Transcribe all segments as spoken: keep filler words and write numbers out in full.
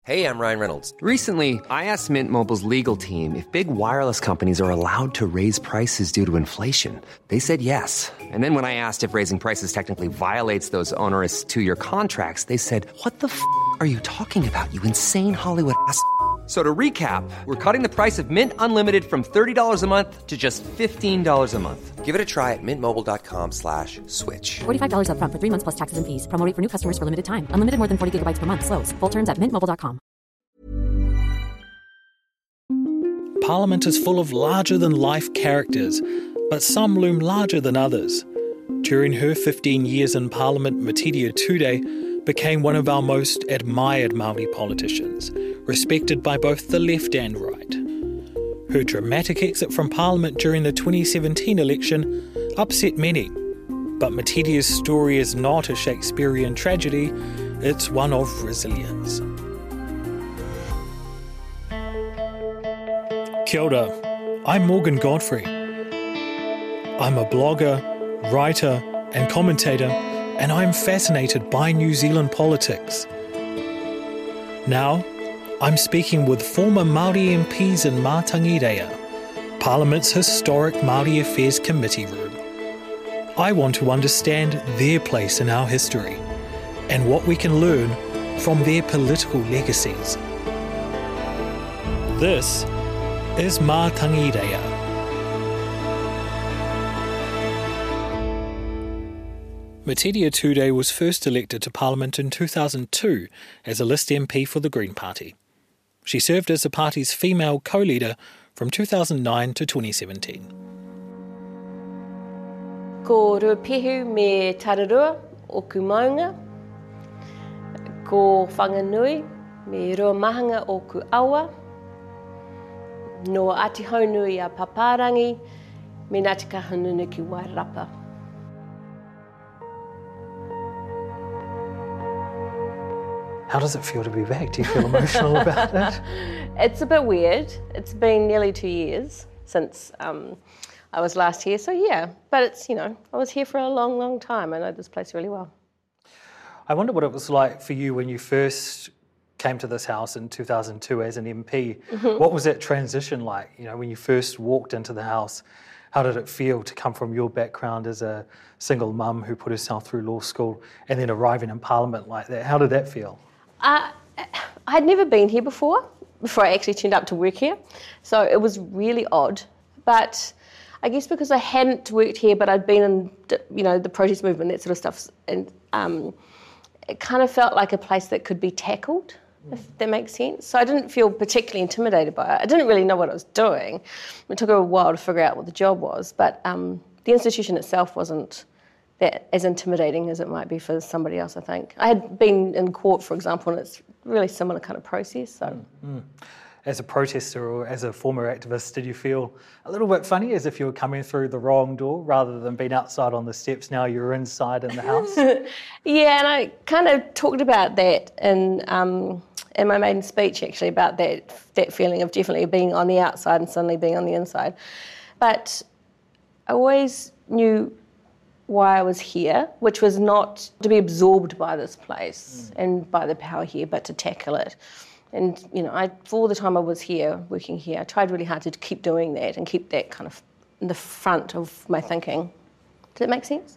Hey, I'm Ryan Reynolds. Recently, I asked Mint Mobile's legal team if big wireless companies are allowed to raise prices due to inflation. They said yes. And then when I asked if raising prices technically violates those onerous two-year contracts, they said, what the f*** are you talking about, you insane Hollywood ass f- So to recap, we're cutting the price of Mint Unlimited from thirty dollars a month to just fifteen dollars a month. Give it a try at mintmobile.com slash switch. forty-five dollars up front for three months plus taxes and fees. Promo rate for new customers for limited time. Unlimited more than forty gigabytes per month. Slows full terms at mint mobile dot com. Parliament is full of larger-than-life characters, but some loom larger than others. During her fifteen years in Parliament, Metidia Tudei became one of our most admired Māori politicians, respected by both the left and right. Her dramatic exit from Parliament during the twenty seventeen election upset many, but Metidia's story is not a Shakespearean tragedy, it's one of resilience. Kia ora, I'm Morgan Godfrey. I'm a blogger, writer and commentator, and I'm fascinated by New Zealand politics. Now, I'm speaking with former Māori M Ps in Mātangirea, Parliament's historic Māori Affairs Committee room. I want to understand their place in our history and what we can learn from their political legacies. This is Mātangirea. Metidia Tudei was first elected to Parliament in two thousand two as a list M P for the Green Party. She served as the party's female co-leader from two thousand nine to twenty seventeen. Ko Ruapehu me Tararua o Kumaunga. Ko Whanganui me Ruamahanga o Kuawa. No Atihaunui a Paparangi me Ngāti Kahungunu ki Wairarapa. How does it feel to be back? Do you feel emotional about it? It's a bit weird. It's been nearly two years since um, I was last here. So yeah, but it's, you know, I was here for a long, long time. I know this place really well. I wonder what it was like for you when you first came to this house in two thousand two as an M P. Mm-hmm. What was that transition like? You know, when you first walked into the house, how did it feel to come from your background as a single mum who put herself through law school and then arriving in Parliament like that? How did that feel? Uh, I had never been here before, before I actually turned up to work here. So it was really odd. But I guess because I hadn't worked here, but I'd been in, you know, the protest movement, that sort of stuff, and um, it kind of felt like a place that could be tackled, mm. if that makes sense. So I didn't feel particularly intimidated by it. I didn't really know what I was doing. It took a while to figure out what the job was, but um, the institution itself wasn't that as intimidating as it might be for somebody else, I think. I had been in court, for example, and it's really similar kind of process. So, mm. As a protester or as a former activist, did you feel a little bit funny as if you were coming through the wrong door rather than being outside on the steps? Now you're inside in the house? Yeah, and I kind of talked about that in um, in my maiden speech, actually, about that that feeling of definitely being on the outside and suddenly being on the inside. But I always knew why I was here, which was not to be absorbed by this place mm. and by the power here, but to tackle it. And, you know, I, for all the time I was here, working here, I tried really hard to keep doing that and keep that kind of in the front of my thinking. Does that make sense?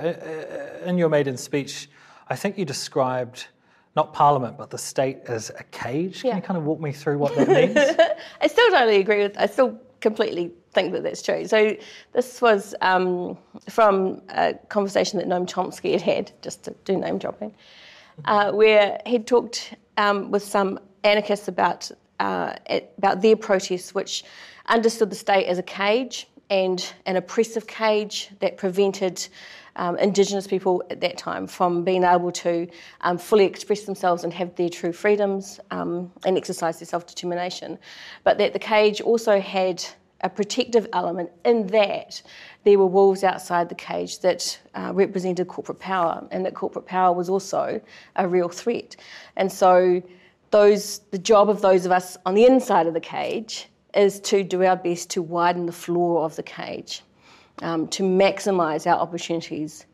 Yeah, in your maiden speech, I think you described not Parliament, but the state as a cage. Can yeah. you kind of walk me through what that means? I still totally agree with, I still completely think that that's true. So this was um, from a conversation that Noam Chomsky had had, just to do name dropping, uh, where he'd talked um, with some anarchists about uh, about their protests, which understood the state as a cage and an oppressive cage that prevented um, Indigenous people at that time from being able to um, fully express themselves and have their true freedoms um, and exercise their self-determination. But that the cage also had a protective element in that there were walls outside the cage that uh, represented corporate power, and that corporate power was also a real threat. And so those, the job of those of us on the inside of the cage is to do our best to widen the floor of the cage, um, to maximise our opportunities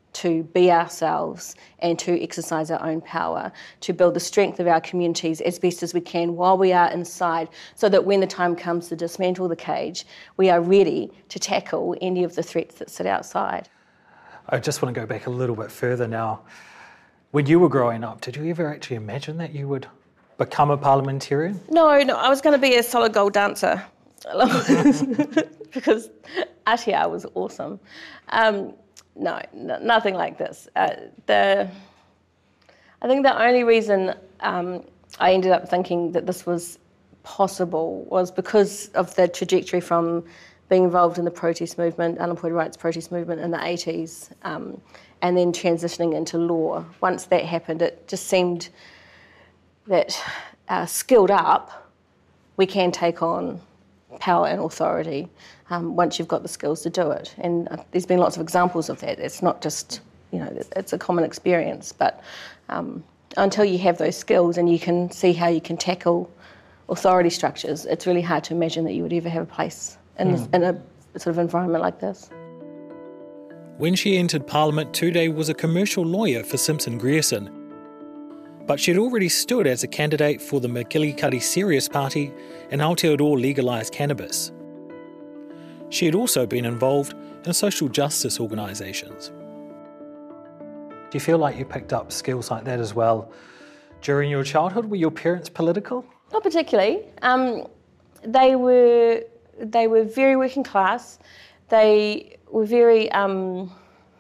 to be ourselves and to exercise our own power, to build the strength of our communities as best as we can while we are inside, so that when the time comes to dismantle the cage, we are ready to tackle any of the threats that sit outside. I just want to go back a little bit further now. When you were growing up, did you ever actually imagine that you would become a parliamentarian? No, no, I was going to be a solid gold dancer because Aotearoa was awesome. Um, no, n- nothing like this. Uh, the, I think the only reason um, I ended up thinking that this was possible was because of the trajectory from being involved in the protest movement, unemployed rights protest movement in the eighties, um, and then transitioning into law. Once that happened, it just seemed that uh, skilled up, we can take on power and authority um, once you've got the skills to do it. And uh, there's been lots of examples of that. It's not just, you know, it's a common experience, but um, until you have those skills and you can see how you can tackle authority structures, it's really hard to imagine that you would ever have a place in, mm. this, in a sort of environment like this. When she entered Parliament, Tudor was a commercial lawyer for Simpson Grierson, but she'd already stood as a candidate for the Makili Serious Party in Aotearoa legalised cannabis. She had also been involved in social justice organisations. Do you feel like you picked up skills like that as well during your childhood? Were your parents political? Not particularly. Um, they were they were very working class. They were very um,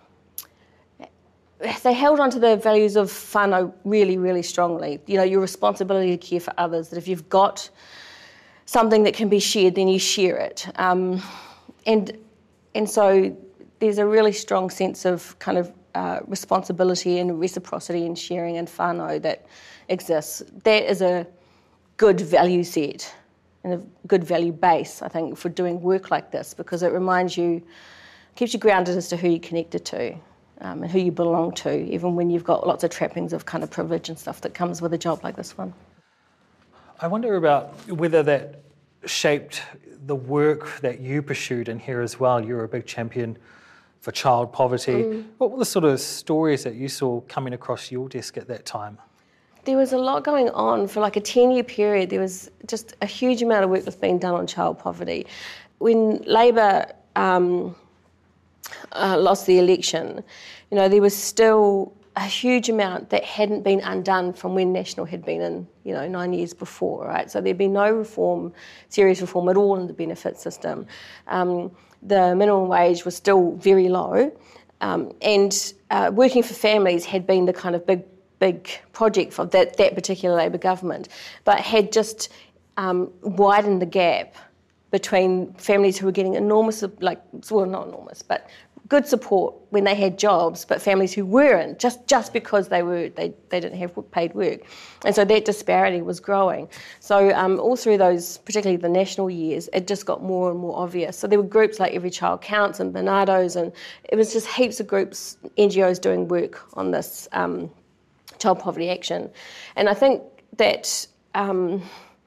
they held on to the values of whānau really, really strongly. You know, your responsibility to care for others, that if you've got something that can be shared, then you share it. Um, and and so there's a really strong sense of kind of uh, responsibility and reciprocity and sharing and whānau that exists. That is a good value set and a good value base, I think, for doing work like this, because it reminds you, keeps you grounded as to who you're connected to. Um, and who you belong to, even when you've got lots of trappings of kind of privilege and stuff that comes with a job like this one. I wonder about whether that shaped the work that you pursued in here as well. You're a big champion for child poverty. Mm. What were the sort of stories that you saw coming across your desk at that time? There was a lot going on for like a ten-year period. There was just a huge amount of work that's being done on child poverty. When Labour Um, Uh, lost the election, you know, there was still a huge amount that hadn't been undone from when National had been in, you know, nine years before, right? So there'd been no reform, serious reform at all in the benefit system. Um, the minimum wage was still very low, um, and uh, working for families had been the kind of big, big project for that, that particular Labour government, but had just um, widened the gap between families who were getting enormous, like, well, not enormous, but good support when they had jobs, but families who weren't, just, just because they were they, they didn't have paid work. And so that disparity was growing. So um, all through those, particularly the national years, it just got more and more obvious. So there were groups like Every Child Counts and Bernardo's, and it was just heaps of groups, N G Os doing work on this um, child poverty action. And I think that Um,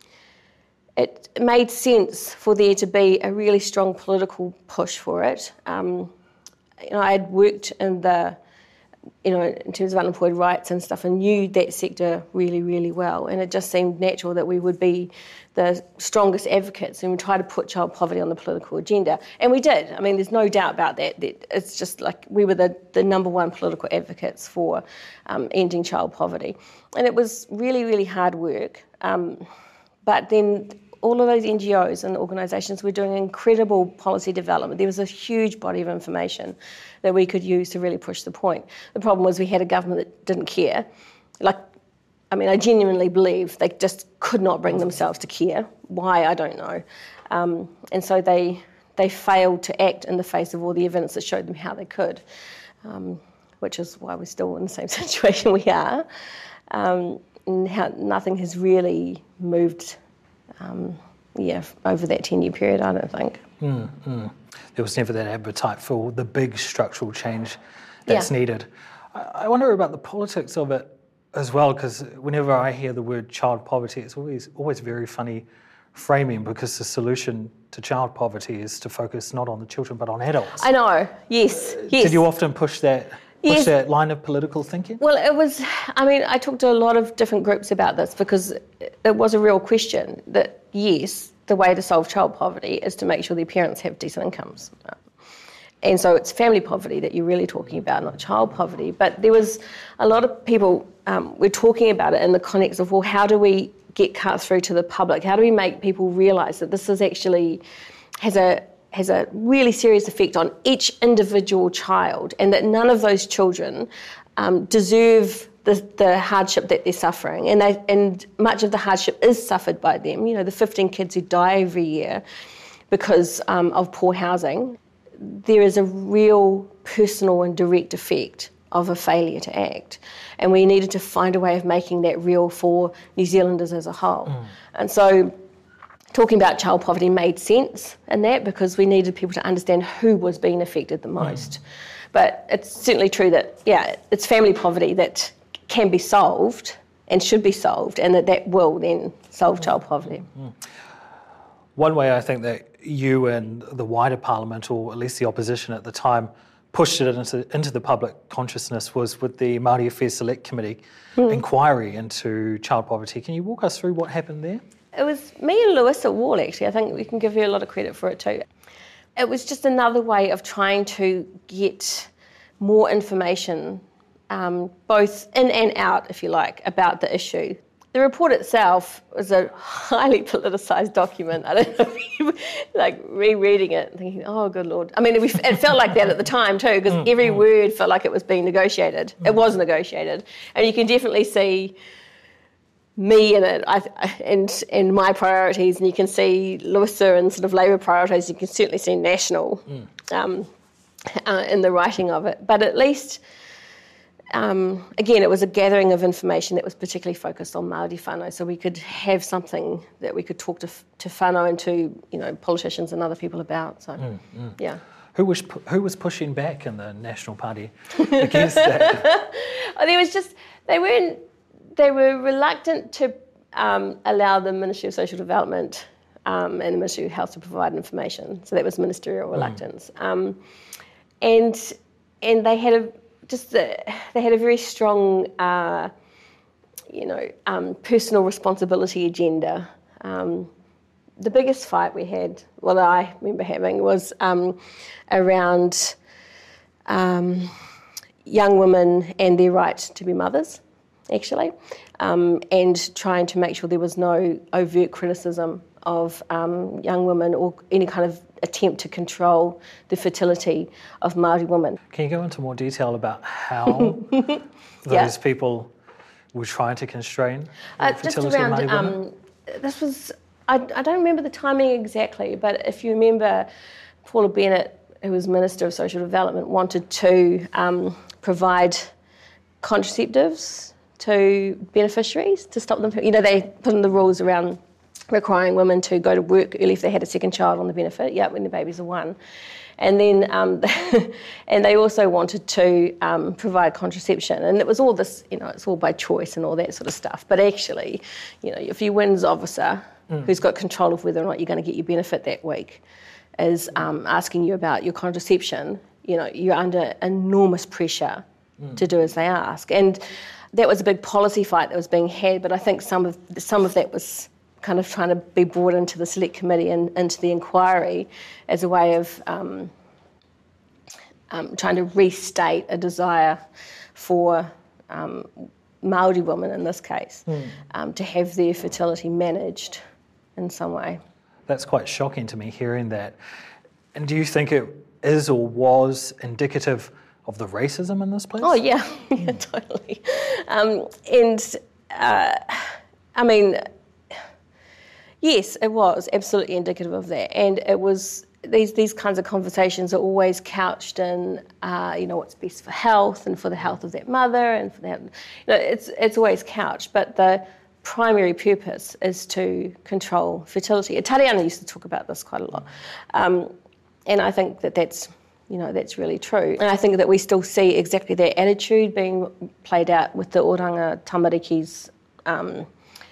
it made sense for there to be a really strong political push for it. Um, you know, I had worked in the, you know, in terms of unemployed rights and stuff, and knew that sector really, really well. And it just seemed natural that we would be the strongest advocates and we try to put child poverty on the political agenda. And we did. I mean, there's no doubt about that. that it's just like we were the, the number one political advocates for um, ending child poverty. And it was really, really hard work. Um, but then all of those N G Os and organisations were doing incredible policy development. There was a huge body of information that we could use to really push the point. The problem was we had a government that didn't care. Like, I mean, I genuinely believe they just could not bring themselves to care. Why, I don't know. Um, and so they they failed to act in the face of all the evidence that showed them how they could, um, which is why we're still in the same situation we are. Um, and how nothing has really moved Um, yeah, over that ten-year period, I don't think. Mm, mm. There was never that appetite for the big structural change that's yeah. needed. I, I wonder about the politics of it as well, because whenever I hear the word child poverty, it's always always very funny framing, because the solution to child poverty is to focus not on the children but on adults. I know, yes, yes. Did you often push that Yes. push that line of political thinking? Well, it was, I mean, I talked to a lot of different groups about this because it was a real question that, yes, the way to solve child poverty is to make sure their parents have decent incomes. And so it's family poverty that you're really talking about, not child poverty. But there was a lot of people um, were talking about it in the context of, well, how do we get cut through to the public? How do we make people realise that this is actually has a has a really serious effect on each individual child, and that none of those children um, deserve the, the hardship that they're suffering, and they, and much of the hardship is suffered by them. You know, the fifteen kids who die every year because um, of poor housing. There is a real personal and direct effect of a failure to act, and we needed to find a way of making that real for New Zealanders as a whole. Mm. And so talking about child poverty made sense in that because we needed people to understand who was being affected the most. Mm. But it's certainly true that, yeah, it's family poverty that can be solved and should be solved, and that that will then solve mm. child poverty. Mm. One way I think that you and the wider Parliament, or at least the opposition at the time, pushed it into, into the public consciousness was with the Māori Affairs Select Committee mm. inquiry into child poverty. Can you walk us through what happened there? It was me and Louisa Wall, actually. I think we can give her a lot of credit for it too. It was just another way of trying to get more information, um, both in and out, if you like, about the issue. The report itself was a highly politicised document. I don't know if you like rereading it and thinking, oh, good Lord. I mean, it, it felt like that at the time too, because mm, every mm. word felt like it was being negotiated. Mm. It was negotiated. And you can definitely see me in it I, and and my priorities, and you can see Louisa and sort of Labour priorities. You can certainly see National mm. um, uh, in the writing of it. But at least, um, again, it was a gathering of information that was particularly focused on Māori whānau, so we could have something that we could talk to to whānau and to, you know, politicians and other people about. So, mm, mm. yeah. Who was who was pushing back in the National Party against that? Oh, there was just they weren't. They were reluctant to um, allow the Ministry of Social Development um, and the Ministry of Health to provide information. So that was ministerial reluctance, mm. um, and and they had a just a, they had a very strong, uh, you know, um, personal responsibility agenda. Um, the biggest fight we had, well, that I remember having, was um, around um, young women and their right to be mothers. Actually, um, and trying to make sure there was no overt criticism of um, young women or any kind of attempt to control the fertility of Māori women. Can you go into more detail about how those yeah. people were trying to constrain the uh, fertility just around, of Māori women? Um, this was, I, I don't remember the timing exactly, but if you remember, Paula Bennett, who was Minister of Social Development, wanted to um, provide contraceptives to beneficiaries to stop them. You know, they put in the rules around requiring women to go to work early if they had a second child on the benefit, yeah, when the babies are one. And then, um, and they also wanted to um, provide contraception. And it was all this, you know, it's all by choice and all that sort of stuff. But actually, you know, if your WINS officer, mm. who's got control of whether or not you're going to get your benefit that week, is um, asking you about your contraception, you know, you're under enormous pressure mm. to do as they ask. And that was a big policy fight that was being had, but I think some of some of that was kind of trying to be brought into the select committee and into the inquiry as a way of um, um, trying to restate a desire for um, Māori women, in this case, mm. um, to have their fertility managed in some way. That's quite shocking to me, hearing that. And do you think it is or was indicative of the racism in this place? Oh, yeah, yeah, totally. Um, and, uh, I mean, yes, it was absolutely indicative of that. And it was, these these kinds of conversations are always couched in, uh, you know, what's best for health and for the health of that mother and for that, you know, it's, it's always couched. But the primary purpose is to control fertility. Tariana used to talk about this quite a lot. Um, and I think that that's, you know, that's really true. And I think that we still see exactly that attitude being played out with the Oranga Tamariki's um,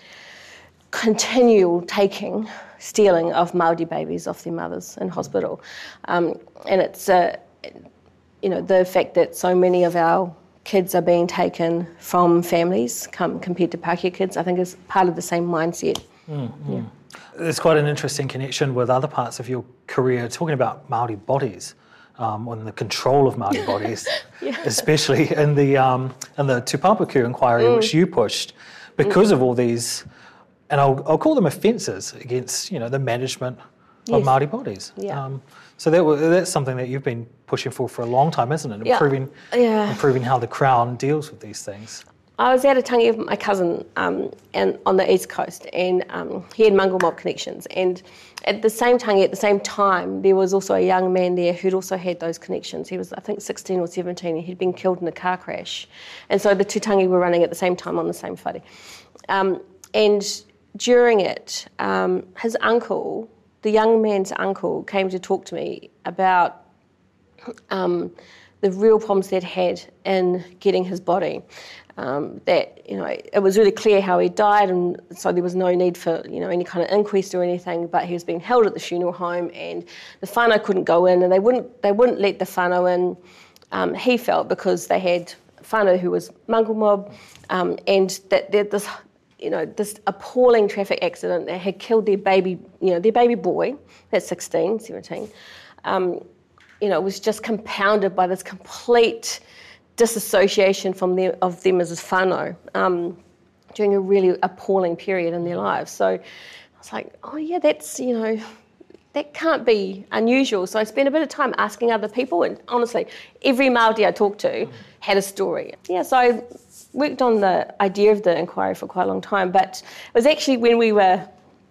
continual taking, stealing of Māori babies off their mothers in hospital. Um, and it's, uh, you know, the fact that so many of our kids are being taken from families come, compared to Pākehā kids, I think is part of the same mindset. Mm, yeah. mm. There's quite an interesting connection with other parts of your career, talking about Māori bodies um, and the control of Māori bodies, yeah. especially in the um, in the Tupāpaku inquiry, mm. which you pushed, because mm. of all these, and I'll, I'll call them offences against, you know, the management of yes. Māori bodies. Yeah. Um, so that that's something that you've been pushing for for a long time, isn't it? Improving, yeah. Yeah. improving how the Crown deals with these things. I was at a tangi of my cousin um, and on the East Coast, and um, he had Mangel mob connections. And at the same tangi, at the same time, there was also a young man there who'd also had those connections. He was, I think, sixteen or seventeen, and he'd been killed in a car crash. And so the two tangi were running at the same time on the same whare. Um, and during it, um, his uncle, the young man's uncle, came to talk to me about um, the real problems they'd had in getting his body. Um, that, you know, it was really clear how he died, and so there was no need for, you know, any kind of inquest or anything, but he was being held at the funeral home, and the whānau couldn't go in, and they wouldn't they wouldn't let the whānau in, um, he felt, because they had whānau who was Mangel mob, um, and that, that this, you know, this appalling traffic accident that had killed their baby, you know, their baby boy, that's sixteen, seventeen, um, you know, it was just compounded by this complete disassociation from them, of them as whānau um, during a really appalling period in their lives. So I was like, oh yeah, that's, you know, that can't be unusual. So I spent a bit of time asking other people, and honestly, every Māori I talked to had a story. Yeah, so I worked on the idea of the inquiry for quite a long time, but it was actually when we were,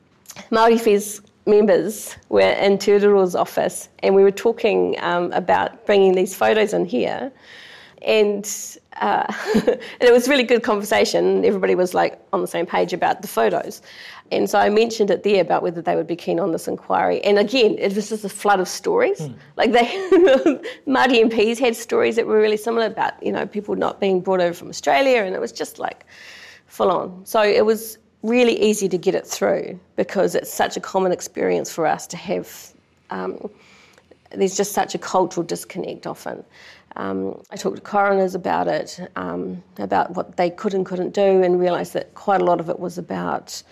Māori Fes members were in Te Ururo's office, and we were talking um, about bringing these photos in here. And, uh, and it was a really good conversation. Everybody was like on the same page about the photos. And so I mentioned it there about whether they would be keen on this inquiry. And again, it was just a flood of stories. Mm. Like they, Māori M Ps had stories that were really similar about, you know, people not being brought over from Australia, and it was just like full on. So it was really easy to get it through, because it's such a common experience for us to have. Um, there's just such a cultural disconnect often. Um, I talked to coroners about it, um, about what they could and couldn't do, and realised that quite a lot of it was about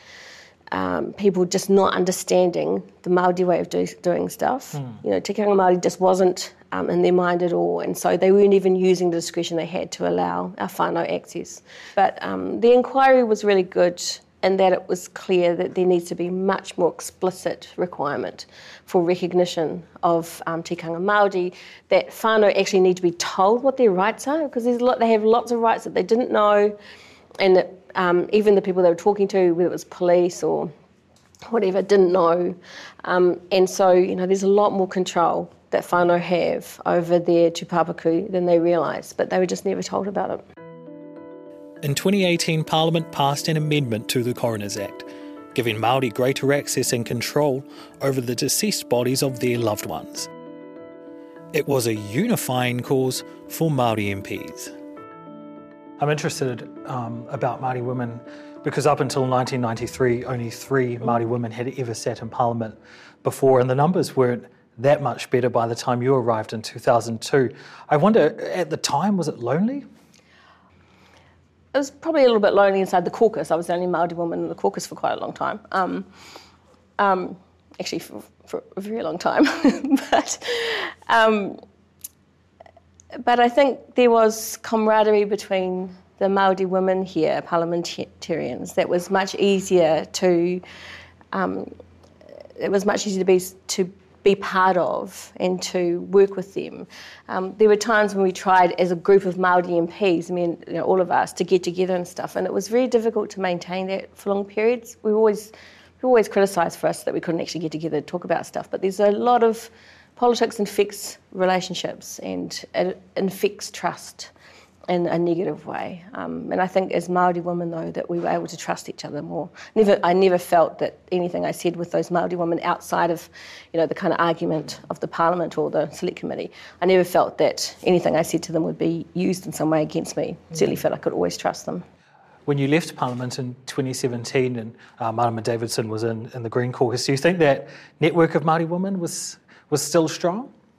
um, people just not understanding the Māori way of do, doing stuff. Mm. You know, Te Kiranga Māori just wasn't um, in their mind at all, and so they weren't even using the discretion they had to allow our whānau access. But um, the inquiry was really good in that it was clear that there needs to be much more explicit requirement for recognition of um, Te Kiranga Māori, that whānau actually need to be told what their rights are, because there's a lot, they have lots of rights that they didn't know, and that um, even the people they were talking to, whether it was police or whatever, didn't know. Um, and so, you know, there's a lot more control that whānau have over their tupāpaku than they realise, but they were just never told about it. In twenty eighteen, Parliament passed an amendment to the Coroners Act, giving Māori greater access and control over the deceased bodies of their loved ones. It was a unifying cause for Māori M Ps. I'm interested um, about Māori women because up until nineteen ninety-three, only three Māori women had ever sat in Parliament before, and the numbers weren't that much better by the time you arrived in two thousand two. I wonder, at the time, was it lonely? It was probably a little bit lonely inside the caucus. I was the only Māori woman in the caucus for quite a long time. Um, um, actually, for, for a very long time. but, um, but I think there was camaraderie between the Māori women here, parliamentarians, that was much easier to. Um, it was much easier to be to. be part of and to work with them. Um, there were times when we tried as a group of Māori M Ps, I mean, you know, all of us, to get together and stuff, and it was very difficult to maintain that for long periods. We were always, we were always criticised for us that we couldn't actually get together to talk about stuff, but there's a lot of politics infects relationships and it infects trust in a negative way. Um, and I think as Māori women, though, that we were able to trust each other more. Never, I never felt that anything I said with those Māori women outside of, you know, the kind of argument of the Parliament or the Select Committee, I never felt that anything I said to them would be used in some way against me. Mm. Certainly felt I could always trust them. When you left Parliament in twenty seventeen and uh, Marama Davidson was in, in the Green Caucus, do you think that network of Māori women was was still strong?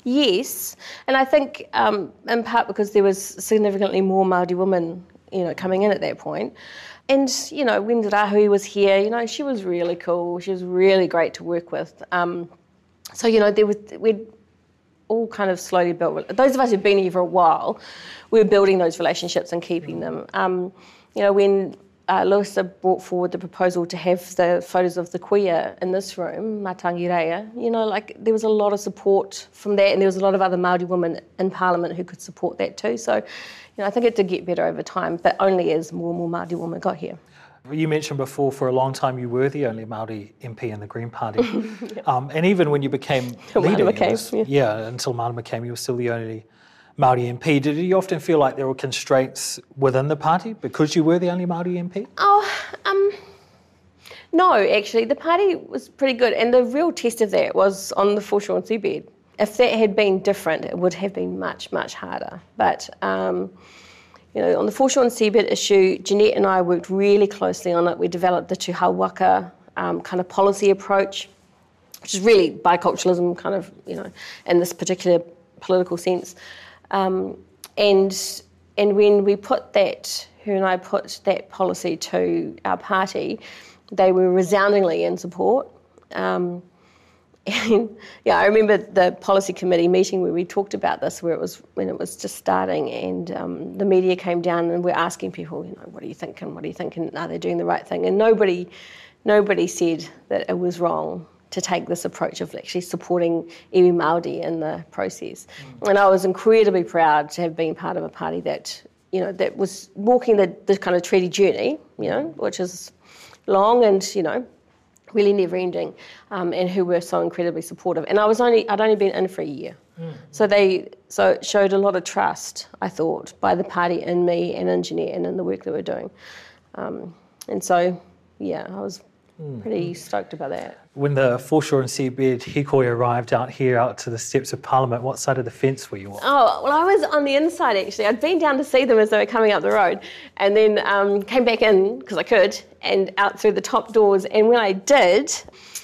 Yes, and I think um, in part because there was significantly more Māori women, you know, coming in at that point. And, you know, when Rahui was here, you know, she was really cool. She was really great to work with. Um, so, you know, there was, we'd all kind of slowly built, those of us who've been here for a while, we were building those relationships and keeping them. Um, you know, when uh, Louisa brought forward the proposal to have the photos of the kuia in this room, Matangi Reia, you know, like there was a lot of support from that, and there was a lot of other Māori women in Parliament who could support that too. So, you know, I think it did get better over time, but only as more and more Māori women got here. You mentioned before, for a long time you were the only Māori M P in the Green Party. yeah. um, and even when you became leader, became, was, yeah. yeah, until Marama came, you were still the only Māori M P. Did you often feel like there were constraints within the party because you were the only Māori M P? Oh, um, no, actually. The party was pretty good, and the real test of that was on the foreshore and seabed. If that had been different, it would have been much, much harder. But, um, you know, on the foreshore and seabed issue, Jeanette and I worked really closely on it. We developed the Tū Waka um, kind of policy approach, which is really biculturalism kind of, you know, in this particular political sense. Um, and and when we put that, her and I put that policy to our party, they were resoundingly in support. Um, And yeah, I remember the policy committee meeting where we talked about this, where it was when it was just starting, and um, the media came down and we're asking people, you know, what do you think and what do you think, and are they doing the right thing? And nobody, nobody said that it was wrong to take this approach of actually supporting iwi Māori in the process. Mm. And I was incredibly proud to have been part of a party that, you know, that was walking the, the kind of treaty journey, you know, which is long and, you know, really never-ending, um, and who were so incredibly supportive. And I was only, I'd only been in for a year. Mm. So they, so it showed a lot of trust, I thought, by the party in me and in Jeanette and in the work that we're doing. Um, and so, yeah, I was mm. pretty stoked about that. When the foreshore and seabed hikoi arrived out here, out to the steps of Parliament, what side of the fence were you on? Oh, well, I was on the inside, actually. I'd been down to see them as they were coming up the road, and then um, came back in, because I could, and out through the top doors. And when I did,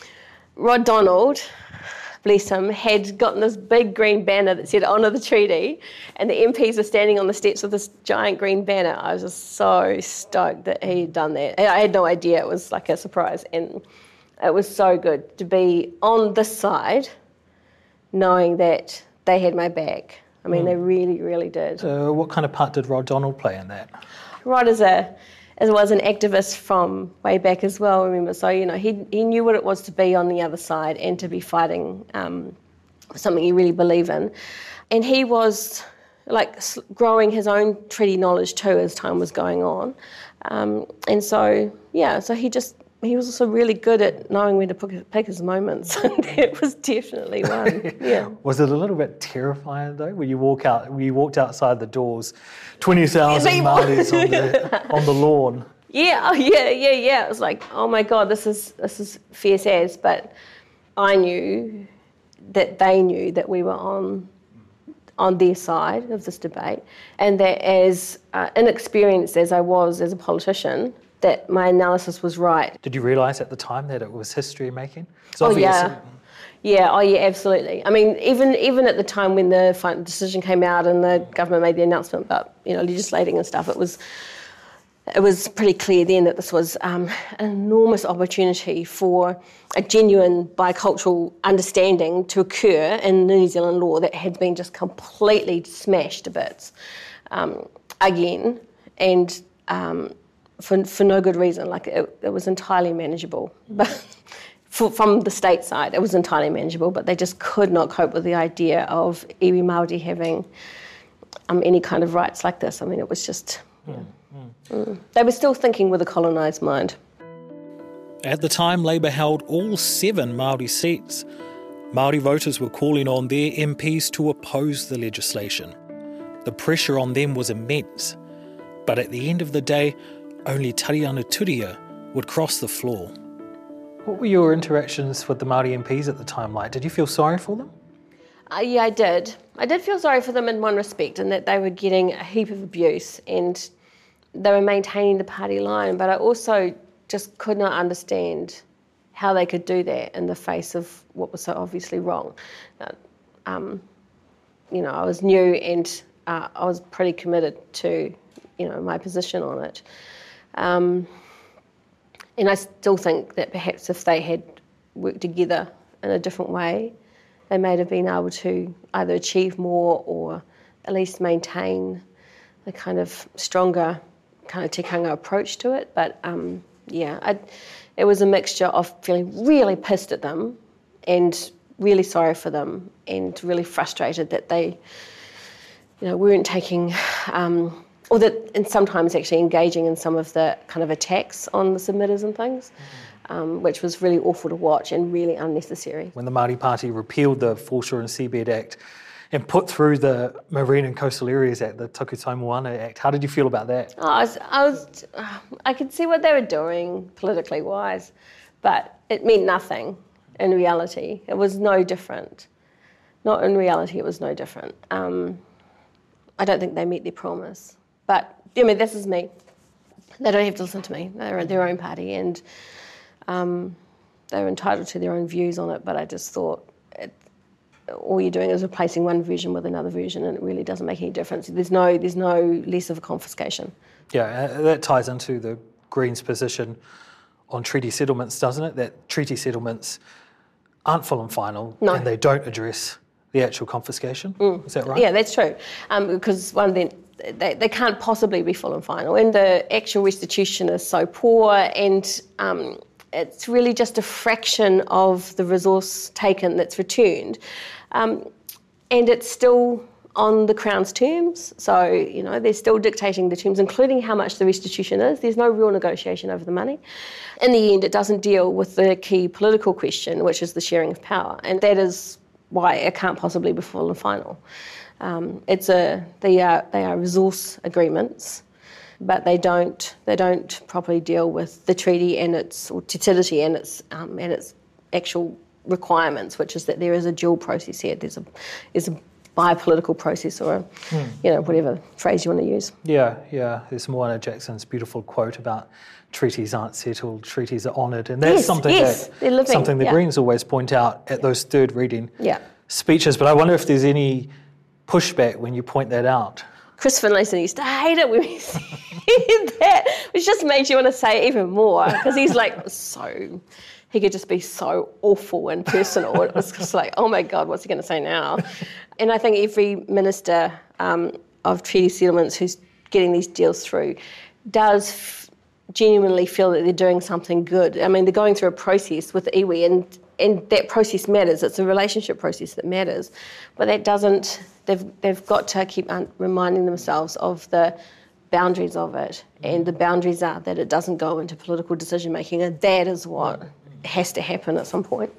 Rod Donald, bless him, had gotten this big green banner that said honour the treaty, and the M Ps were standing on the steps with this giant green banner. I was just so stoked that he had done that. I had no idea. It was like a surprise, and it was so good to be on this side, knowing that they had my back. I mean, mm. they really, really did. So what kind of part did Rod Donald play in that? Rod is a, as was an activist from way back as well, remember. So, you know, he he knew what it was to be on the other side and to be fighting um, something he really believed in. And he was, like, growing his own treaty knowledge too as time was going on. Um, and so, yeah, so he just... He was also really good at knowing when to pick his moments. It was definitely one. Yeah. Was it a little bit terrifying though, when you walk out, when you walked outside the doors, twenty thousand Māoris on the on the lawn? Yeah, oh, yeah, yeah, yeah. It was like, oh my God, this is this is fierce as. But I knew that they knew that we were on on their side of this debate, and that as uh, inexperienced as I was as a politician, that my analysis was right. Did you realise at the time that it was history making? Oh yeah, yeah, oh yeah, absolutely. I mean, even even at the time when the final decision came out and the government made the announcement about, you know, legislating and stuff, it was it was pretty clear then that this was um, an enormous opportunity for a genuine bicultural understanding to occur in the New Zealand law that had been just completely smashed to bits um, again, and. Um, For, for no good reason. Like it, it was entirely manageable. But for, from the state side, it was entirely manageable, but they just could not cope with the idea of iwi Māori having um, any kind of rights like this. I mean, it was just... Mm, mm. Mm. They were still thinking with a colonised mind. At the time, Labour held all seven Māori seats. Māori voters were calling on their M Ps to oppose the legislation. The pressure on them was immense. But at the end of the day, only Tariana Turia would cross the floor. What were your interactions with the Māori M Ps at the time like? Did you feel sorry for them? Uh, yeah, I did. I did feel sorry for them in one respect, in that they were getting a heap of abuse and they were maintaining the party line, but I also just could not understand how they could do that in the face of what was so obviously wrong. Uh, um, you know, I was new and uh, I was pretty committed to, you know, my position on it. Um, and I still think that perhaps if they had worked together in a different way, they may have been able to either achieve more or at least maintain the kind of stronger kind of tikanga approach to it. But um, yeah, I, it was a mixture of feeling really pissed at them and really sorry for them and really frustrated that they, you know, weren't taking, um, or that, and sometimes actually engaging in some of the kind of attacks on the submitters and things. Mm. Um, which was really awful to watch and really unnecessary. When the Māori Party repealed the Foreshore and Seabed Act and put through the Marine and Coastal Areas Act, the Takutai Moana Act, how did you feel about that? Oh, I, was, I, was, I could see what they were doing politically wise, but it meant nothing in reality. It was no different. Not in reality, it was no different. Um, I don't think they met their promise. But, I mean, this is me. They don't have to listen to me. They're their own party, and Um, they're entitled to their own views on it, but I just thought it, all you're doing is replacing one version with another version, and it really doesn't make any difference. There's no, there's no less of a confiscation. Yeah, uh, that ties into the Greens' position on treaty settlements, doesn't it? That treaty settlements aren't full and final, no. and they don't address the actual confiscation. Mm. Is that right? Yeah, that's true. Um, because one then they, they can't possibly be full and final, and the actual restitution is so poor, and um, it's really just a fraction of the resource taken that's returned. Um, and it's still on the Crown's terms. So, you know, they're still dictating the terms, including how much the restitution is. There's no real negotiation over the money. In the end, it doesn't deal with the key political question, which is the sharing of power. And that is why it can't possibly be full and final. Um, it's a, they are, they are resource agreements, but they don't they don't properly deal with the treaty and its or Te Tiriti and its um, and its actual requirements, which is that there is a dual process here. There's a there's a biopolitical process, or a, hmm. you know, whatever phrase you want to use. Yeah, yeah. There's Moana Jackson's beautiful quote about treaties aren't settled, treaties are honoured, and that's yes, something yes, that they're living, something the yeah. Greens always point out at yeah. those third reading yeah. speeches. But I wonder if there's any pushback when you point that out. Chris Finlayson used to hate it when we said that, which just makes you want to say even more, because he's like so, he could just be so awful and personal. It was just like, oh my God, what's he going to say now? And I think every minister um, of treaty settlements who's getting these deals through does f- genuinely feel that they're doing something good. I mean, they're going through a process with iwi, and and that process matters. It's a relationship process that matters, but that doesn't. They've they've got to keep un- reminding themselves of the boundaries of it, and the boundaries are that it doesn't go into political decision making, and that is what has to happen at some point.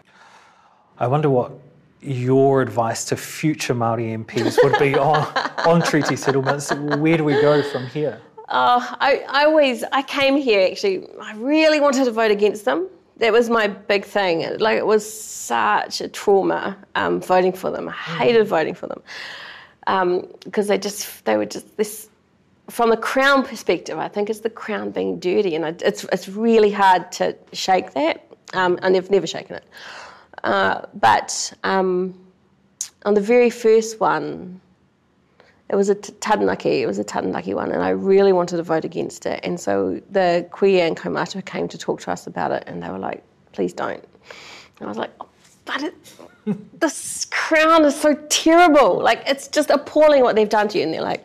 I wonder what your advice to future Māori M Ps would be on on treaty settlements. Where do we go from here? Uh, I, I always, I came here actually, I really wanted to vote against them. That was my big thing. Like, it was such a trauma um, voting for them. I hated voting for them um, because they just, they were just this, from a Crown perspective, I think it's the Crown being dirty, and I, it's it's really hard to shake that, um, and they've never shaken it. Uh, but um, on the very first one, it was a t- Taranaki, it was a Taranaki one, and I really wanted to vote against it. And so the Kuia and Kaumata came to talk to us about it, and they were like, please don't. And I was like, oh, but it, this Crown is so terrible. Like, it's just appalling what they've done to you. And they're like,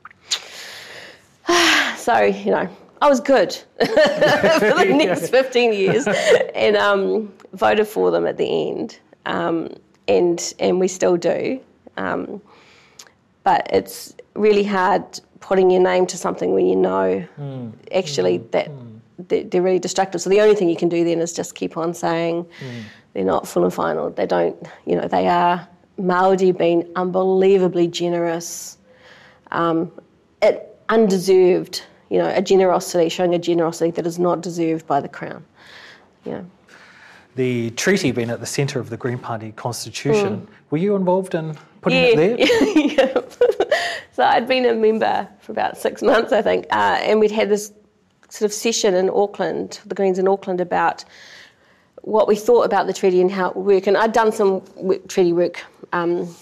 so, you know, I was good for the next fifteen years and um, voted for them at the end. Um, and, and we still do. Um, But it's really hard putting your name to something when you know mm. actually mm. that mm. they're really destructive. So the only thing you can do then is just keep on saying mm. they're not full and final. They don't, you know, they are Māori being unbelievably generous, um, it undeserved, you know, a generosity, showing a generosity that is not deserved by the Crown. You know. The treaty being at the centre of the Green Party constitution, mm. were you involved in putting yeah. it there? yeah. So I'd been a member for about six months, I think, uh, and we'd had this sort of session in Auckland, the Greens in Auckland, about what we thought about the treaty and how it would work. And I'd done some work, treaty work um,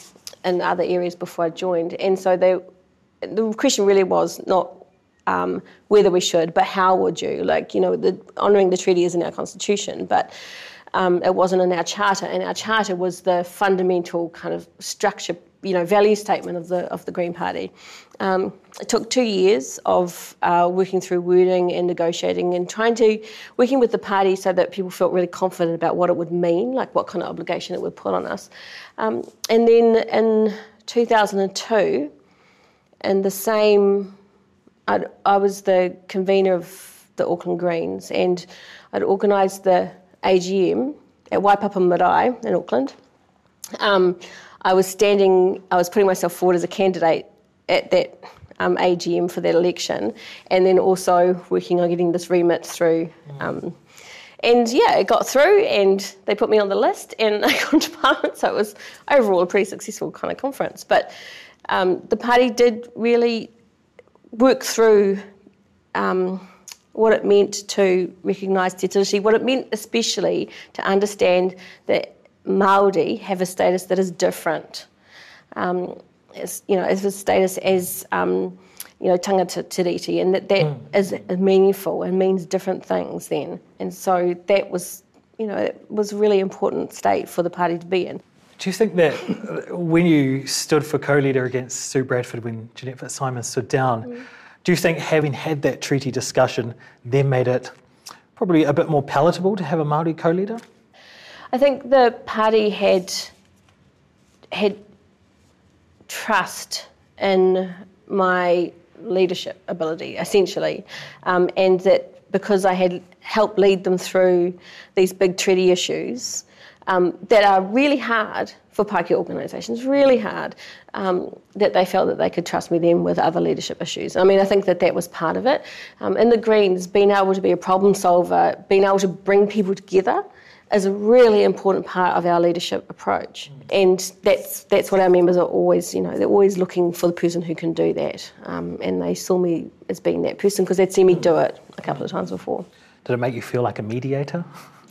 in other areas before I joined. And so they, the question really was not um, whether we should, but how would you? Like, you know, the, honouring the treaty is in our constitution, but um, it wasn't in our charter. And our charter was the fundamental kind of structure, you know, value statement of the of the Green Party. Um, it took two years of uh, working through wording and negotiating and trying to, working with the party so that people felt really confident about what it would mean, like what kind of obligation it would put on us. Um, and then in two thousand two, in the same, I'd, I was the convener of the Auckland Greens, and I'd organised the A G M at Waipapa Marae in Auckland. Um, I was standing, I was putting myself forward as a candidate at that um, A G M for that election, and then also working on getting this remit through. Um, and yeah, it got through, and they put me on the list, and I got into Parliament, so it was overall a pretty successful kind of conference. But um, the party did really work through um, what it meant to recognise Te Tiriti, what it meant especially to understand that Māori have a status that is different. Um, as, you know, as a status as um, you know, tangata tiriti, and that that mm. is meaningful and means different things then. And so that was, you know, it was a really important state for the party to be in. Do you think that when you stood for co-leader against Sue Bradford, when Jeanette Fitzsimons stood down, mm. do you think having had that treaty discussion then made it probably a bit more palatable to have a Māori co-leader? I think the party had had trust in my leadership ability, essentially, um, and that because I had helped lead them through these big treaty issues um, that are really hard for Pākehā organisations, really hard, um, that they felt that they could trust me then with other leadership issues. I mean, I think that that was part of it. Um, in the Greens, being able to be a problem solver, being able to bring people together is a really important part of our leadership approach. And that's that's what our members are always, you know, they're always looking for the person who can do that. Um, and they saw me as being that person because they'd seen me do it a couple of times before. Did it make you feel like a mediator?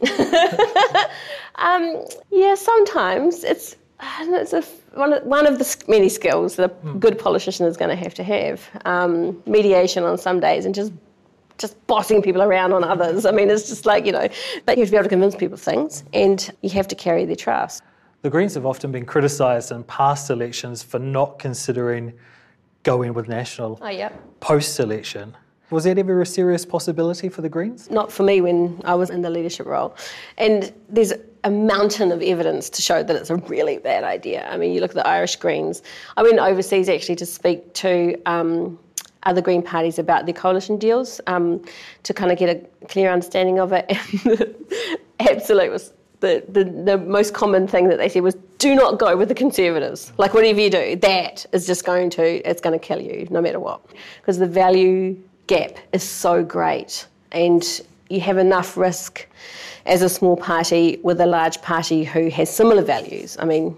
um, yeah, sometimes. It's it's a, one, of, one of the many skills that a mm. good politician is going to have to have. Um, mediation on some days and just just bossing people around on others. I mean, it's just like, you know, but you have to be able to convince people of things and you have to carry their trust. The Greens have often been criticised in past elections for not considering going with National oh, yeah. post-election. Was that ever a serious possibility for the Greens? Not for me when I was in the leadership role. And there's a mountain of evidence to show that it's a really bad idea. I mean, you look at the Irish Greens. I went overseas actually to speak to Um, other Green parties about their coalition deals um, to kind of get a clear understanding of it. And the absolute was the, the, the most common thing that they said was, do not go with the Conservatives. Like, whatever you do, that is just going to, it's going to kill you no matter what. Because the value gap is so great and you have enough risk as a small party with a large party who has similar values. I mean,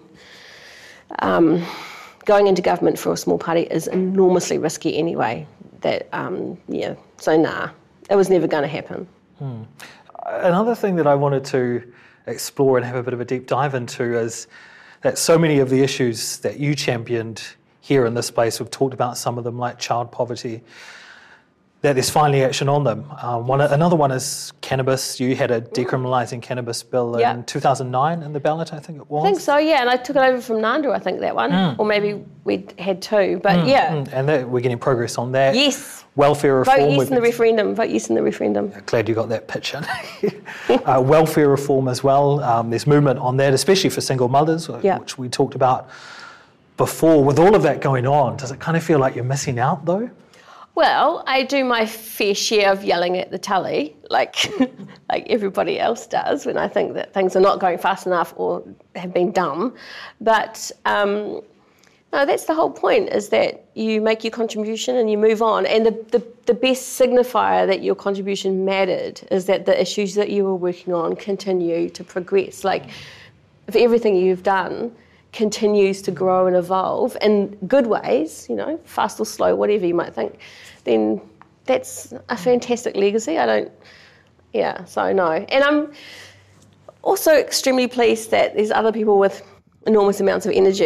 um, going into government for a small party is enormously risky anyway. That um, yeah, so nah, it was never going to happen. Hmm. Another thing that I wanted to explore and have a bit of a deep dive into is that so many of the issues that you championed here in this place, we've talked about some of them like child poverty, that there's finally action on them. Um, one, another one is cannabis. You had a decriminalising cannabis bill in yeah. two thousand nine in the ballot, I think it was. I think so, yeah, and I took it over from Nandu, I think, that one. Mm. Or maybe we had two, but mm. yeah. Mm. And that, we're getting progress on that. Yes. Welfare reform. Vote yes in the referendum. Vote yes in the referendum. Glad you got that pitch in. uh, welfare reform as well. Um, there's movement on that, especially for single mothers, yeah. which we talked about before. With all of that going on, does it kind of feel like you're missing out, though? Well, I do my fair share of yelling at the telly, like like everybody else does, when I think that things are not going fast enough or have been dumb. But um, no, that's the whole point, is that you make your contribution and you move on. And the, the, the best signifier that your contribution mattered is that the issues that you were working on continue to progress. Like, if everything you've done continues to grow and evolve in good ways, you know, fast or slow, whatever you might think, then that's a fantastic legacy. I don't, yeah, so no. And I'm also extremely pleased that there's other people with enormous amounts of energy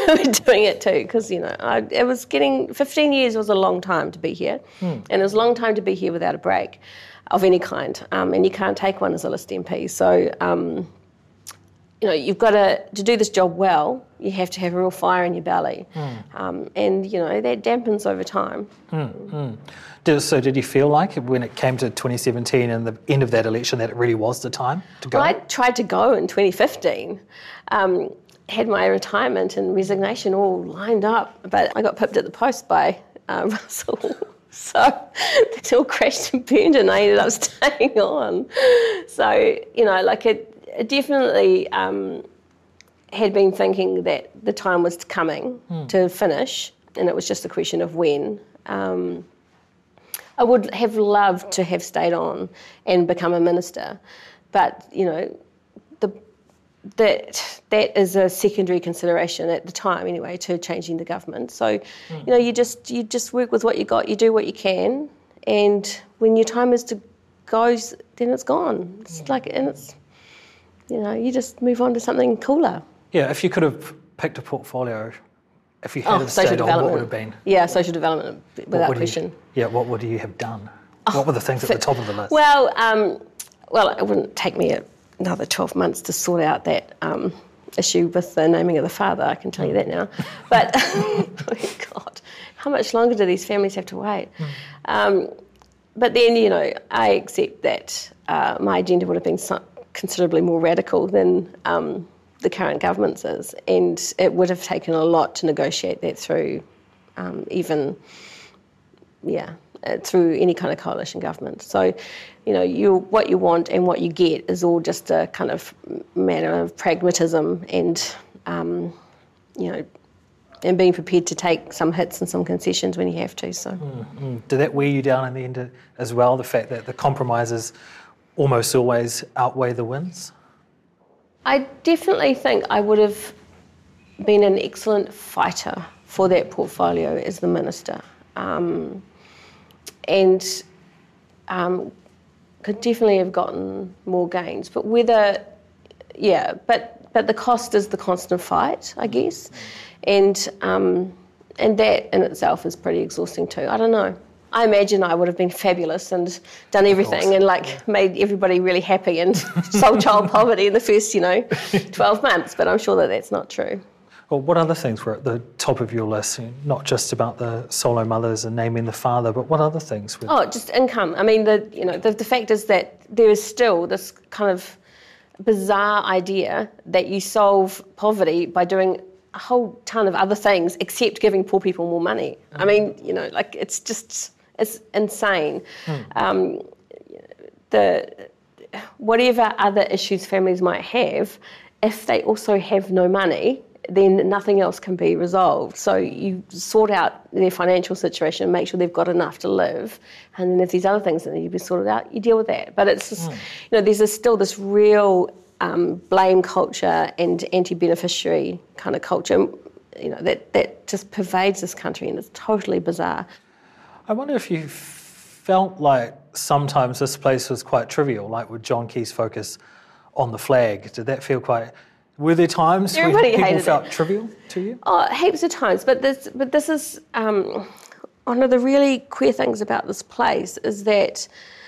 were doing it too, because, you know, I, it was getting, fifteen years was a long time to be here, mm. and it was a long time to be here without a break of any kind, um, and you can't take one as a list M P. So, um, you know, you've got to, to do this job well, you have to have a real fire in your belly, mm. um, and, you know, that dampens over time. Mm, mm. Did, so did you feel like when it came to twenty seventeen and the end of that election that it really was the time to go? Well, I tried to go in twenty fifteen, um, had my retirement and resignation all lined up, but I got pipped at the post by uh, Russell. So it all crashed and burned and I ended up staying on. So, you know, like it, it definitely um, had been thinking that the time was coming mm. to finish, and it was just a question of when. Um, I would have loved to have stayed on and become a minister, but, you know, the that that is a secondary consideration at the time anyway to changing the government. So, mm. you know, you just you just work with what you got, you do what you can, and when your time is to go, then it's gone. It's mm. like, and it's, you know, you just move on to something cooler. Yeah, if you could have picked a portfolio, if you had oh, stayed on, what would it have been? Yeah, social development, without question. You, yeah, what would you have done? Oh, what were the things at the top of the list? Well, um, well, it wouldn't take me another twelve months to sort out that um, issue with the naming of the father, I can tell you that now. But, oh God, how much longer do these families have to wait? Mm. Um, but then, you know, I accept that uh, my agenda would have been so considerably more radical than um, the current government's is, and it would have taken a lot to negotiate that through um, even, yeah, uh, through any kind of coalition government. So, you know, you what you want and what you get is all just a kind of matter of pragmatism and, um, you know, and being prepared to take some hits and some concessions when you have to. So, mm-hmm. Did that wear you down in the end as well, the fact that the compromises almost always outweigh the wins? I definitely think I would have been an excellent fighter for that portfolio as the minister, um, and um, could definitely have gotten more gains. But whether, yeah, but but the cost is the constant fight, I guess, and um, and that in itself is pretty exhausting too. I don't know. I imagine I would have been fabulous and done everything and like yeah. made everybody really happy and solved child poverty in the first, you know, twelve months. But I'm sure that that's not true. Well, what other things were at the top of your list? Not just about the solo mothers and naming the father, but what other things? Were... Oh, just income. I mean, the you know the, the fact is that there is still this kind of bizarre idea that you solve poverty by doing a whole ton of other things except giving poor people more money. Mm. I mean, you know, like it's just. It's insane. Mm. Um, the whatever other issues families might have, if they also have no money, then nothing else can be resolved. So you sort out their financial situation and make sure they've got enough to live. And then if there's other things that need to be sorted out, you deal with that. But it's just, mm. you know, there's a, still this real um, blame culture and anti-beneficiary kind of culture, you know, that, that just pervades this country, and it's totally bizarre. I wonder if you felt like sometimes this place was quite trivial, like with John Key's focus on the flag. Did that feel quite... Were there times Everybody when people felt it. trivial to you? Oh, heaps of times. But this, but this is um, one of the really queer things about this place is that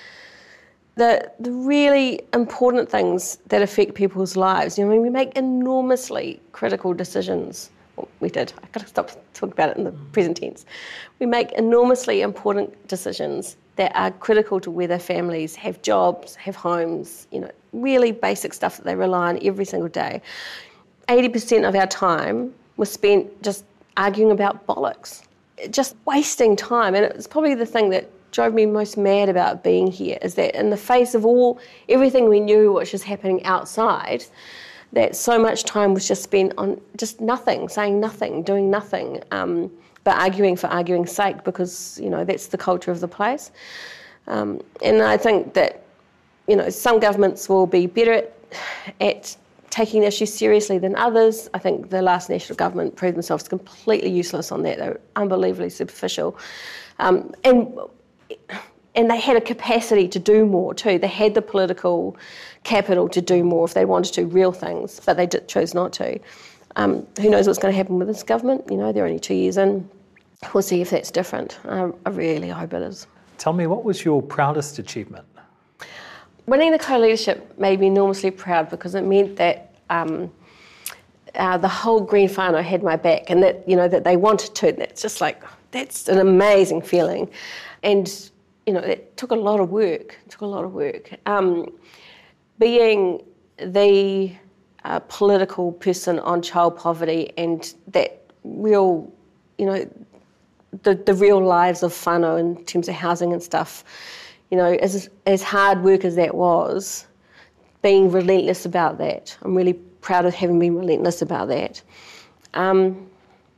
the the really important things that affect people's lives, you know, I mean, we make enormously critical decisions. Well, we did. I've got to stop talking about it in the present tense. We make enormously important decisions that are critical to whether families have jobs, have homes, you know, really basic stuff that they rely on every single day. eighty percent of our time was spent just arguing about bollocks, just wasting time. And it's probably the thing that drove me most mad about being here is that in the face of all, everything we knew which was happening outside, that so much time was just spent on just nothing, saying nothing, doing nothing, um, but arguing for arguing's sake because, you know, that's the culture of the place. Um, and I think that, you know, some governments will be better at, at taking issues seriously than others. I think the last National Government proved themselves completely useless on that. They were unbelievably superficial. Um, and and they had a capacity to do more too. They had the political capital to do more if they wanted to, real things, but they did, chose not to. Um, who knows what's going to happen with this government? You know, they're only two years in. We'll see if that's different. Um, I really hope it is. Tell me, what was your proudest achievement? Winning the co-leadership made me enormously proud because it meant that um, uh, the whole Green whānau had my back, and that, you know, that they wanted to. That's just like, that's an amazing feeling. And, you know, it took a lot of work. It took a lot of work. Um, being the uh, political person on child poverty and that real, you know, the, the real lives of whānau in terms of housing and stuff, you know, as as hard work as that was, being relentless about that. I'm really proud of having been relentless about that. Um,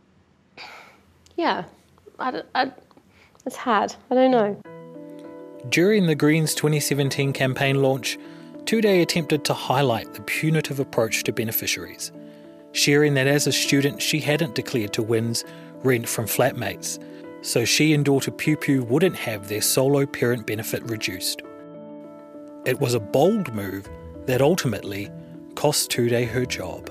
yeah, I, I, it's hard. I don't know. During the Greens twenty seventeen campaign launch, Tudei attempted to highlight the punitive approach to beneficiaries, sharing that as a student she hadn't declared to WINZ rent from flatmates, so she and daughter Piu Piu wouldn't have their solo parent benefit reduced. It was a bold move that ultimately cost Tudei her job.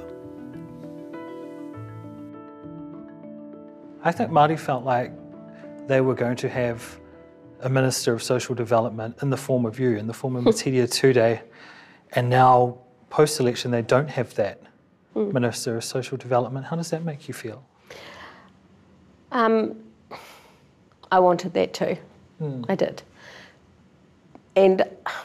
I think Māori felt like they were going to have a Minister of Social Development in the form of you, in the form of Matitia Tudei, and now post-election they don't have that mm. Minister of Social Development. How does that make you feel? Um, I wanted that too. Mm. I did. And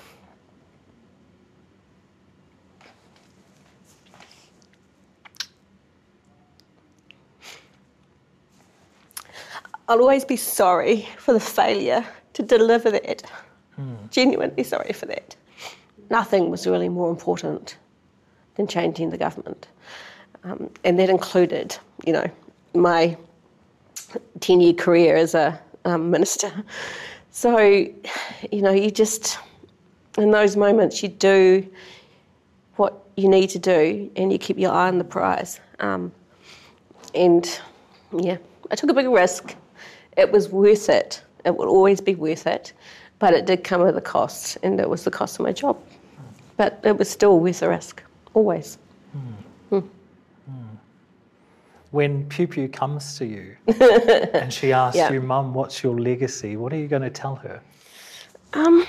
I'll always be sorry for the failure to deliver that. Mm. Genuinely sorry for that. Nothing was really more important than changing the government. Um, and that included, you know, my ten-year career as a um, minister. So, you know, you just, in those moments, you do what you need to do and you keep your eye on the prize. Um, and, yeah, I took a big risk. It was worth it. It will always be worth it. But it did come with a cost, and it was the cost of my job. But it was still worth the risk, always. Mm. Mm. Mm. When Piu Piu comes to you and she asks yeah. you, Mum, what's your legacy? What are you going to tell her? Um,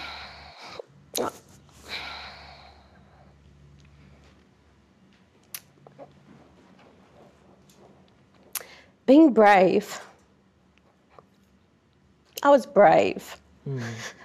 being brave. I was brave. Mm.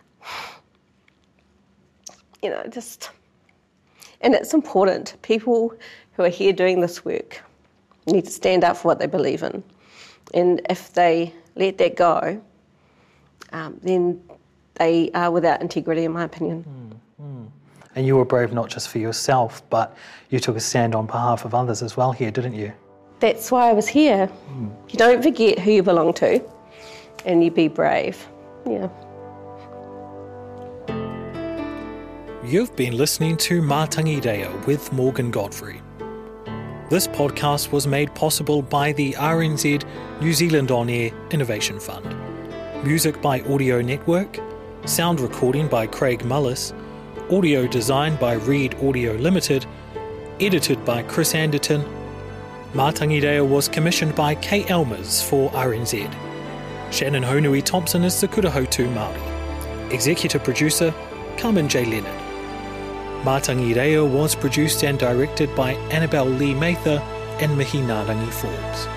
You know, just, and it's important. People who are here doing this work need to stand up for what they believe in. And if they let that go, um, then they are without integrity, in my opinion. Mm, mm. And you were brave not just for yourself, but you took a stand on behalf of others as well here, didn't you? That's why I was here. Mm. You don't forget who you belong to, and you be brave. Yeah. You've been listening to Mātangi Reo with Morgan Godfrey. This podcast was made possible by the R N Z New Zealand On Air Innovation Fund. Music by Audio Network, sound recording by Craig Mullis, audio design by Reed Audio Limited, edited by Chris Anderton. Mātangi Reo was commissioned by Kay Elmers for R N Z. Shannon Honui Thompson is the Kurahotu Māori. Executive producer, Carmen J. Leonard. Mātangi Reo was produced and directed by Annabelle Lee Mather and Mahina Rangi Forbes.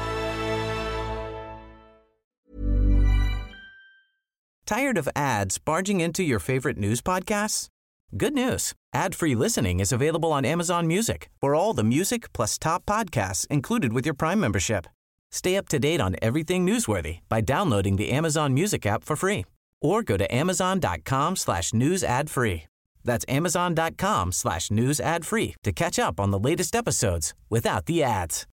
Tired of ads barging into your favorite news podcasts? Good news. Ad-free listening is available on Amazon Music for all the music plus top podcasts included with your Prime membership. Stay up to date on everything newsworthy by downloading the Amazon Music app for free or go to amazon.com slash news ad free. That's amazon.com slash news ad free to catch up on the latest episodes without the ads.